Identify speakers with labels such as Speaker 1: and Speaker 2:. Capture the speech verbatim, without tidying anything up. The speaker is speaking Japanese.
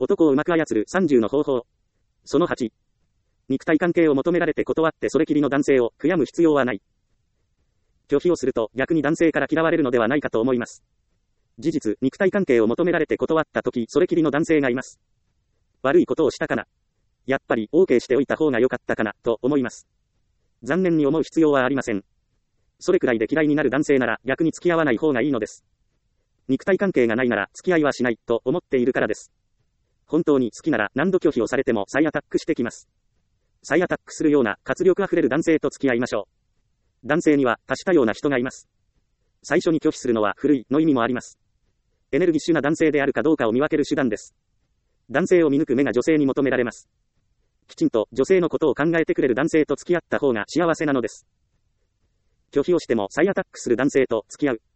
Speaker 1: 男をうまく操るさんじゅうの方法。そのはち。肉体関係を求められて断ってそれきりの男性を悔やむ必要はない。拒否をすると逆に男性から嫌われるのではないかと思います。事実、肉体関係を求められて断ったとき、それきりの男性がいます。悪いことをしたかな。やっぱり OK しておいた方が良かったかな、と思います。残念に思う必要はありません。それくらいで嫌いになる男性なら逆に付き合わない方がいいのです。肉体関係がないなら付き合いはしないと思っているからです。本当に好きなら何度拒否をされても再アタックしてきます。再アタックするような活力あふれる男性と付き合いましょう。男性には多種多様な人がいます。最初に拒否するのは古いの意味もあります。エネルギッシュな男性であるかどうかを見分ける手段です。男性を見抜く目が女性に求められます。きちんと女性のことを考えてくれる男性と付き合った方が幸せなのです。拒否をしても再アタックする男性と付き合う。